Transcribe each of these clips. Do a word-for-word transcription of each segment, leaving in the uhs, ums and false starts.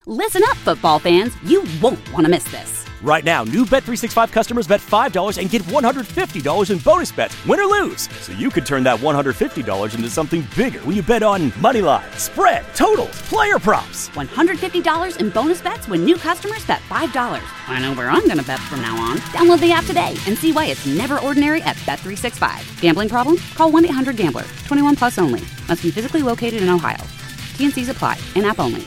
Listen up, football fans. You won't want to miss this. Right now, new Bet three sixty-five customers bet five dollars and get one hundred fifty dollars in bonus bets, win or lose. So you could turn that one hundred fifty dollars into something bigger when you bet on money line, spread, totals, player props. one hundred fifty dollars in bonus bets when new customers bet five dollars. I know where I'm going to bet from now on. Download the app today and see why it's never ordinary at Bet three sixty-five. Gambling problem? Call one eight hundred gambler. twenty-one plus only. Must be physically located in Ohio. T N Cs apply. In-app only.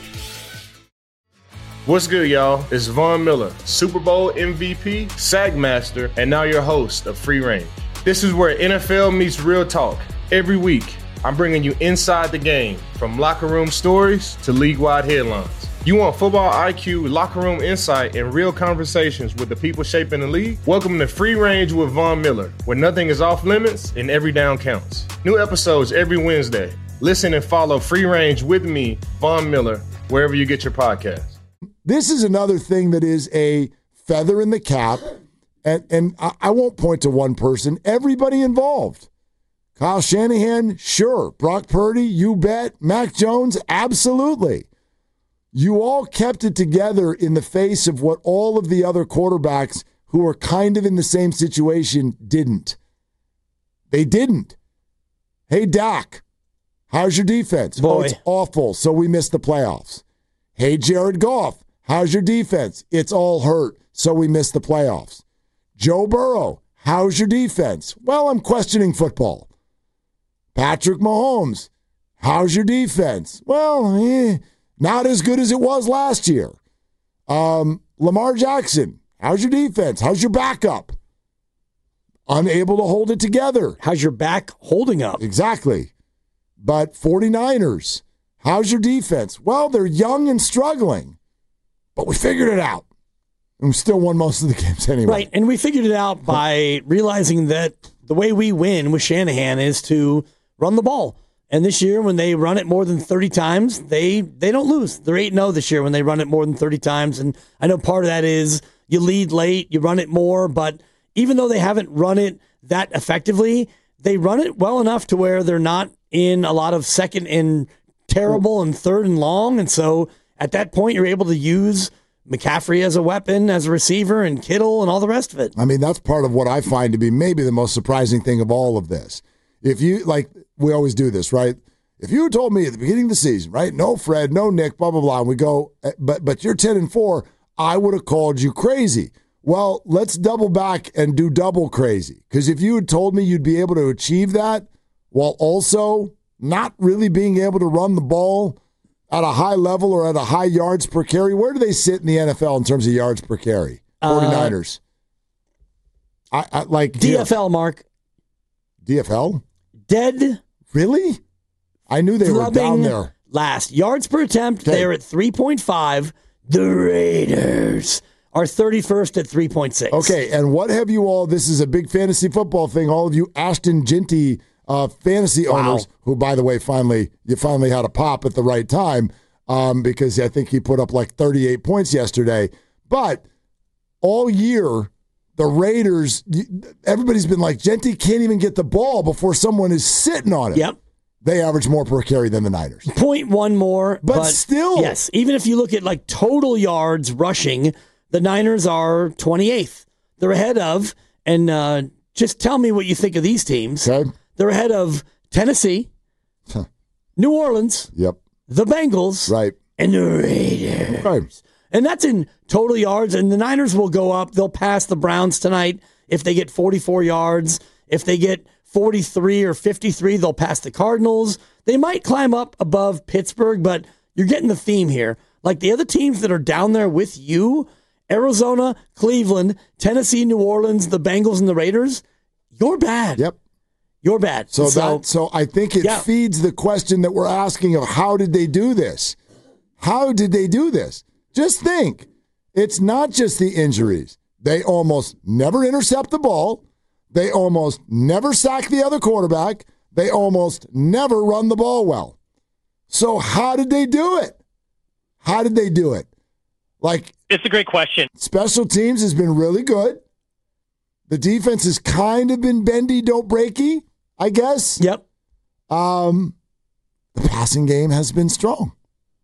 What's good, y'all? It's Von Miller, Super Bowl M V P, Sack Master, and now your host of Free Range. This is where N F L meets real talk. Every week, I'm bringing you inside the game, from locker room stories to league-wide headlines. You want football I Q, locker room insight, and real conversations with the people shaping the league? Welcome to Free Range with Von Miller, where nothing is off limits and every down counts. New episodes every Wednesday. Listen and follow Free Range with me, Von Miller, wherever you get your podcasts. This is another thing that is a feather in the cap, and, and I, I won't point to one person. Everybody involved. Kyle Shanahan, sure. Brock Purdy, you bet. Mac Jones, absolutely. You all kept it together in the face of what all of the other quarterbacks who were kind of in the same situation didn't. They didn't. Hey, Dak, how's your defense? Boy. Oh, it's awful, so we missed the playoffs. Hey, Jared Goff, how's your defense? It's all hurt, so we missed the playoffs. Joe Burrow, how's your defense? Well, I'm questioning football. Patrick Mahomes, how's your defense? Well, eh, not as good as it was last year. Um, Lamar Jackson, how's your defense? How's your backup? Unable to hold it together. How's your back holding up? Exactly. But 49ers, how's your defense? Well, they're young and struggling, but we figured it out. And we still won most of the games anyway. Right, and we figured it out by realizing that the way we win with Shanahan is to run the ball. And this year, when they run it more than thirty times, they, they don't lose. They're eight and oh this year when they run it more than thirty times. And I know part of that is you lead late, you run it more, but even though they haven't run it that effectively, they run it well enough to where they're not in a lot of second and terrible and third and long. And so at that point, you're able to use McCaffrey as a weapon, as a receiver, and Kittle and all the rest of it. I mean, that's part of what I find to be maybe the most surprising thing of all of this. If you, like, we always do this, right? If you had told me at the beginning of the season, right, no Fred, no Nick, blah, blah, blah, and we go, but but you're ten and four, I would have called you crazy. Well, let's double back and do double crazy. Because if you had told me you'd be able to achieve that while also not really being able to run the ball at a high level or at a high yards per carry, where do they sit in the N F L in terms of yards per carry? 49ers. Uh, I, I like D F L, Mark. D F L? Dead. Really? I knew they were down there. Last. Yards per attempt, Okay. they're at three point five. The Raiders are thirty-first at three point six. Okay, and what have you all, this is a big fantasy football thing, all of you Ashton Ginty uh, fantasy Wow. owners, who, by the way, finally, you finally had a pop at the right time um, because I think he put up like thirty-eight points yesterday. But all year, the Raiders, everybody's been like, Ginty can't even get the ball before someone is sitting on it. Yep. They average more per carry than the Niners. Point one more. But, But, still. yes, even if you look at like total yards rushing, the Niners are twenty-eighth. They're ahead of, and uh, just tell me what you think of these teams. Okay. They're ahead of Tennessee, Huh. New Orleans, Yep. the Bengals, Right. and the Raiders. Okay. And that's in total yards, and the Niners will go up. They'll pass the Browns tonight if they get forty-four yards. If they get forty-three or fifty-three, they'll pass the Cardinals. They might climb up above Pittsburgh, but you're getting the theme here. Like the other teams that are down there with you, Arizona, Cleveland, Tennessee, New Orleans, the Bengals, and the Raiders, you're bad. Yep. You're bad. So, that so I think it yeah. feeds the question that we're asking of how did they do this? How did they do this? Just think. It's not just the injuries. They almost never intercept the ball. They almost never sack the other quarterback. They almost never run the ball well. So how did they do it? How did they do it? Like, it's a great question. Special teams has been really good. The defense has kind of been bendy, don't breaky, I guess. Yep. Um, the passing game has been strong.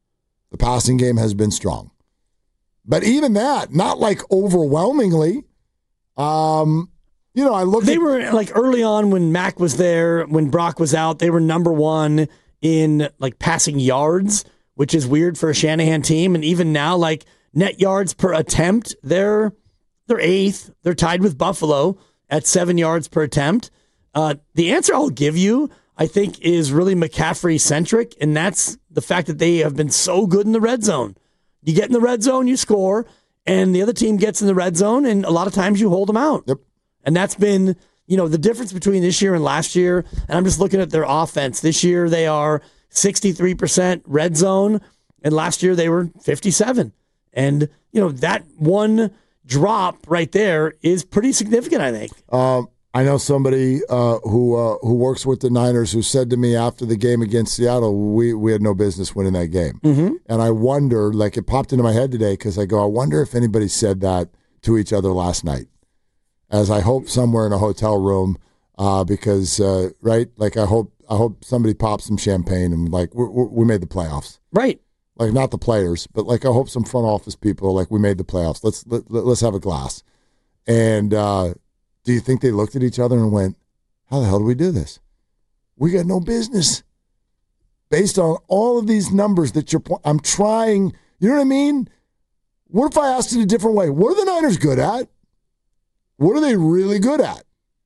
The passing game has been strong. But even that, not like overwhelmingly. Um, you know, I look They at, were like early on when Mac was there, when Brock was out, they were number one in like passing yards, which is weird for a Shanahan team. And even now, like net yards per attempt, they're they're eighth. They're tied with Buffalo at seven yards per attempt. Uh, the answer I'll give you, I think, is really McCaffrey-centric, and that's the fact that they have been so good in the red zone. You get in the red zone, you score, and the other team gets in the red zone, and a lot of times you hold them out. Yep. And that's been, you know, the difference between this year and last year. And I'm just looking at their offense. This year they are sixty-three percent red zone, and last year they were fifty-seven. And, you know, that one drop right there is pretty significant, I think. Um, I know somebody uh, who uh, who works with the Niners who said to me after the game against Seattle, we, we had no business winning that game. Mm-hmm. And I wonder, like it popped into my head today because I go, I wonder if anybody said that to each other last night. As I hope somewhere in a hotel room, uh, because, uh, right, like I hope I hope somebody pops some champagne and like, we we made the playoffs. Right. Like not the players, but like I hope some front office people are like, we made the playoffs. Let's let, let's have a glass. And uh, do you think they looked at each other and went, how the hell do we do this? We got no business. Based on all of these numbers that you're, I'm trying, you know what I mean? What if I asked it a different way? What are the Niners good at? What are they really good at?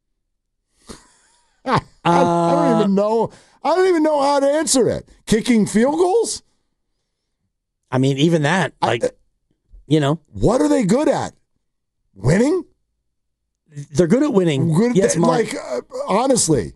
I, I don't even know. I don't even know how to answer it. Kicking field goals? I mean, even that, like, I, you know. What are they good at? Winning? They're good at winning. Good at yes, that, Mark. like uh, honestly,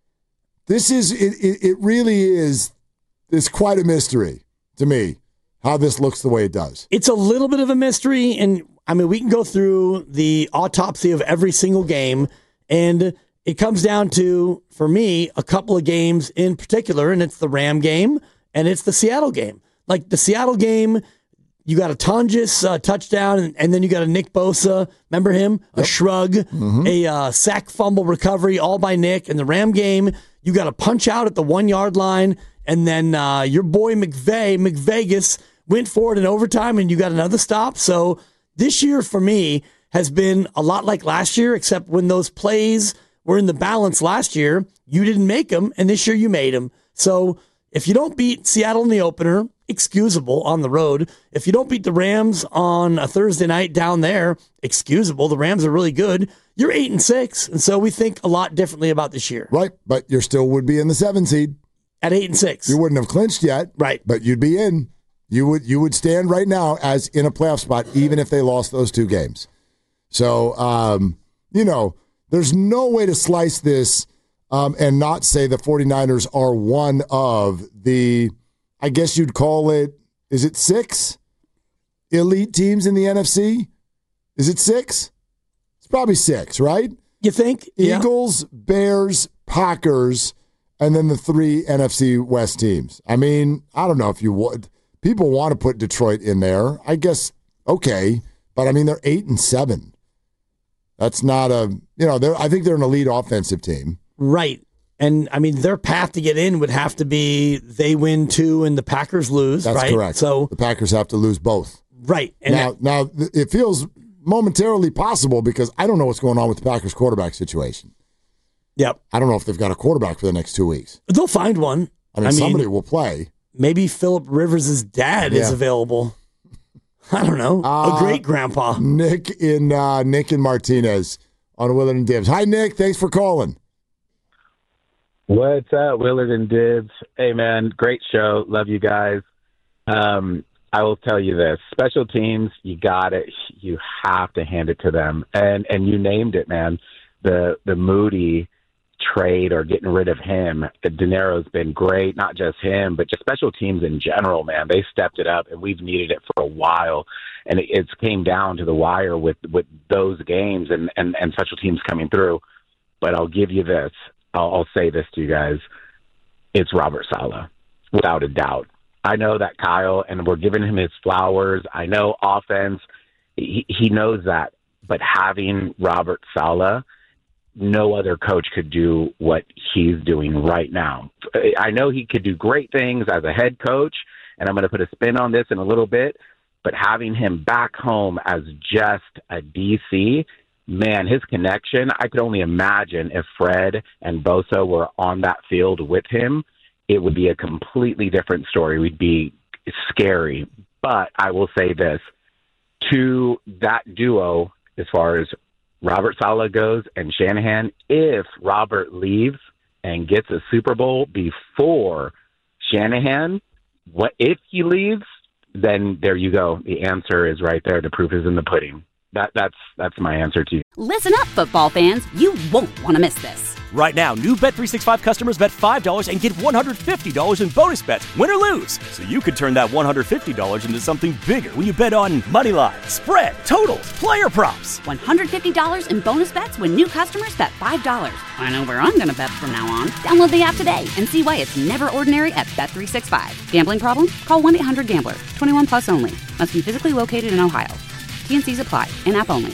this is it, it. It really is. It's quite a mystery to me how this looks the way it does. It's a little bit of a mystery, and I mean, we can go through the autopsy of every single game, and it comes down to, for me, a couple of games in particular, and it's the Ram game and it's the Seattle game. Like the Seattle game, you got a Tonjes uh, touchdown, and, and then you got a Nick Bosa. Remember him? Yep. A shrug, mm-hmm. a uh, sack fumble recovery, all by Nick. In the Ram game, you got a punch out at the one-yard line, and then uh, your boy McVay, McVegas, went for it in overtime, and you got another stop. So this year for me has been a lot like last year, except when those plays were in the balance last year, you didn't make them, and this year you made them. So if you don't beat Seattle in the opener, excusable on the road. If you don't beat the Rams on a Thursday night down there, excusable. The Rams are really good. You're eight and six, and so we think a lot differently about this year. Right, but you still would be in the seven seed at eight and six. You wouldn't have clinched yet, right? But you'd be in. You would you would stand right now as in a playoff spot, even if they lost those two games. So, um, you know, there's no way to slice this um, and not say the 49ers are one of the, I guess you'd call it, is it six elite teams in the N F C? Is it six? It's probably six, right? You think? Eagles, yeah. Bears, Packers, and then the three N F C West teams. I mean, I don't know if you would. People want to put Detroit in there. I guess, okay. But, I mean, they're eight and seven. That's not a, you know, they're, I think they're an elite offensive team. Right. And, I mean, their path to get in would have to be they win two and the Packers lose, That's right? correct. So the Packers have to lose both. Right. And now, that, now, it feels momentarily possible because I don't know what's going on with the Packers quarterback situation. Yep. I don't know if they've got a quarterback for the next two weeks. They'll find one. I mean, I somebody mean, will play. Maybe Phillip Rivers' dad yeah. is available. I don't know. Uh, a great grandpa. Nick in uh, Nick and Martinez on Willard and Dibs. Hi, Nick. Thanks for calling. What's up, Willard and Dibs? Hey, man, great show. Love you guys. Um, I will tell you this. Special teams, you got it. You have to hand it to them. And and you named it, man. The the Moody trade or getting rid of him. De Niro's been great, not just him, but just special teams in general, man. They stepped it up, and we've needed it for a while. And it, it's came down to the wire with, with those games and, and, and special teams coming through. But I'll give you this. I'll, I'll say this to you guys. It's Robert Saleh, without a doubt. I know that Kyle, and we're giving him his flowers. I know offense. He, he knows that. But having Robert Saleh, no other coach could do what he's doing right now. I know he could do great things as a head coach, and I'm going to put a spin on this in a little bit, but having him back home as just a D C, man, his connection, I could only imagine if Fred and Bosa were on that field with him, it would be a completely different story. We'd be scary. But I will say this, to that duo, as far as Robert Saleh goes and Shanahan, if Robert leaves and gets a Super Bowl before Shanahan, what if he leaves, then there you go. The answer is right there. The proof is in the pudding. That, that's that's my answer to you. Listen up, football fans. You won't want to miss this. Right now, new Bet three sixty-five customers bet five dollars and get one hundred fifty dollars in bonus bets, win or lose. So you could turn that one hundred fifty dollars into something bigger when you bet on money line, spread, totals, player props. one hundred fifty dollars in bonus bets when new customers bet five dollars. I know where I'm going to bet from now on. Download the app today and see why it's never ordinary at Bet three sixty-five. Gambling problem? Call one eight hundred gambler. twenty-one plus only. Must be physically located in Ohio. T N Cs apply. In-app only.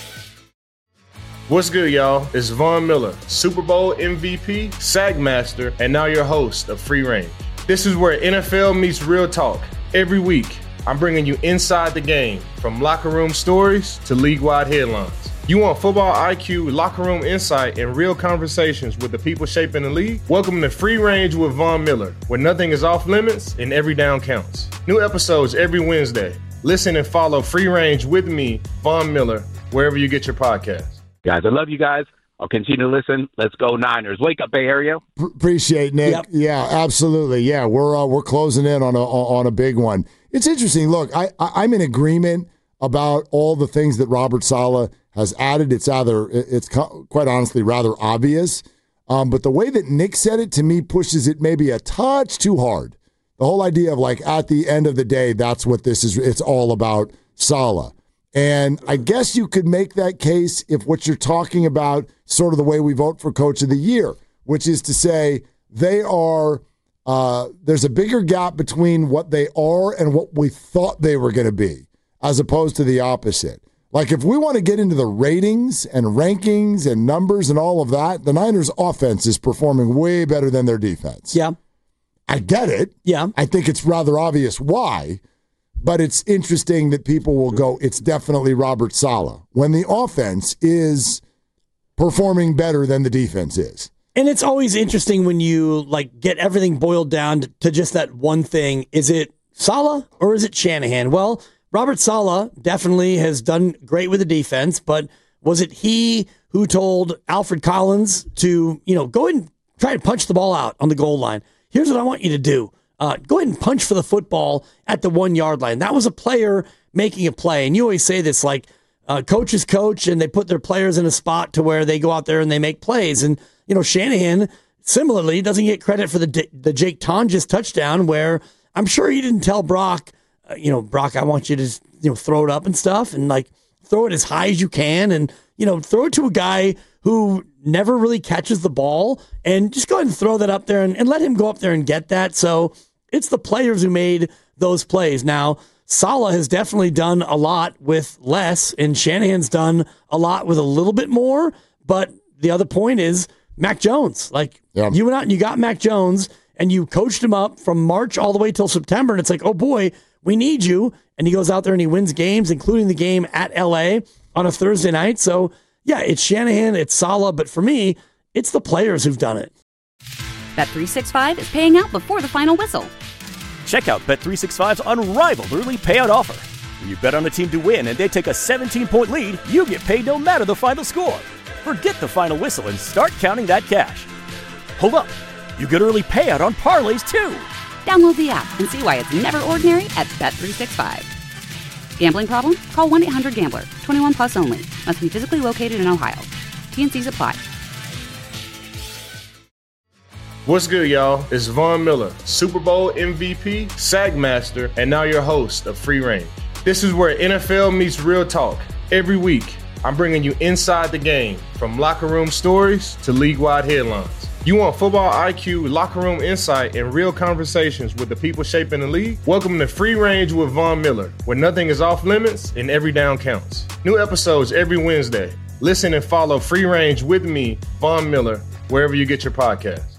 What's good, y'all? It's Von Miller, Super Bowl M V P, Sack Master, and now your host of Free Reign. This is where N F L meets real talk. Every week, I'm bringing you inside the game, from locker room stories to league-wide headlines. You want football I Q, locker room insight, and real conversations with the people shaping the league? Welcome to Free Range with Von Miller, where nothing is off limits and every down counts. New episodes every Wednesday. Listen and follow Free Range with me, Von Miller, wherever you get your podcasts. Guys, I love you guys. I'll continue to listen. Let's go Niners. Wake up, Bay Area. P- appreciate Nick. Yep. Yeah, absolutely. Yeah, we're uh, we're closing in on a on a big one. It's interesting. Look, I, I I'm in agreement about all the things that Robert Saleh has added. It's either it's quite honestly rather obvious, um, but the way that Nick said it to me pushes it maybe a touch too hard. The whole idea of like at the end of the day, that's what this is. It's all about Saleh. And I guess you could make that case if what you're talking about sort of the way we vote for Coach of the Year, which is to say they are, uh, there's a bigger gap between what they are and what we thought they were going to be, as opposed to the opposite. Like if we want to get into the ratings and rankings and numbers and all of that, the Niners offense is performing way better than their defense. Yeah. I get it. Yeah. I think it's rather obvious why. But it's interesting that people will go, it's definitely Robert Saleh, when the offense is performing better than the defense is. And it's always interesting when you like get everything boiled down to just that one thing. Is it Saleh or is it Shanahan? Well, Robert Saleh definitely has done great with the defense, but was it he who told Alfred Collins to, you know, go ahead and try to punch the ball out on the goal line? Here's what I want you to do. Uh, go ahead and punch for the football at the one-yard line. That was a player making a play. And you always say this, like, uh, coaches coach, and they put their players in a spot to where they go out there and they make plays. And, you know, Shanahan, similarly, doesn't get credit for the the Jake Tonjes touchdown, where I'm sure he didn't tell Brock, uh, you know, Brock, I want you to, you know, throw it up and stuff, and, like, throw it as high as you can, and, you know, throw it to a guy who never really catches the ball, and just go ahead and throw that up there and, and let him go up there and get that. So it's the players who made those plays. Now, Saleh has definitely done a lot with less, and Shanahan's done a lot with a little bit more. But the other point is Mac Jones. Like, yeah. you went out and you got Mac Jones, and you coached him up from March all the way till September, and it's like, oh boy, we need you. And he goes out there and he wins games, including the game at L A on a Thursday night. So, yeah, it's Shanahan, it's Saleh, but for me, it's the players who've done it. Bet three sixty-five is paying out before the final whistle. Check out Bet three sixty-five's unrivaled early payout offer. When you bet on a team to win and they take a seventeen-point lead, you get paid no matter the final score. Forget the final whistle and start counting that cash. Hold up. You get early payout on parlays, too. Download the app and see why it's never ordinary at Bet three sixty-five. Gambling problem? Call one eight hundred gambler. twenty-one plus only. Must be physically located in Ohio. T N Cs apply. What's good, y'all? It's Von Miller, Super Bowl M V P, Sack Master, and now your host of Free Reign. This is where N F L meets real talk. Every week, I'm bringing you inside the game, from locker room stories to league-wide headlines. You want football I Q, locker room insight, and real conversations with the people shaping the league? Welcome to Free Range with Von Miller, where nothing is off limits and every down counts. New episodes every Wednesday. Listen and follow Free Range with me, Von Miller, wherever you get your podcasts.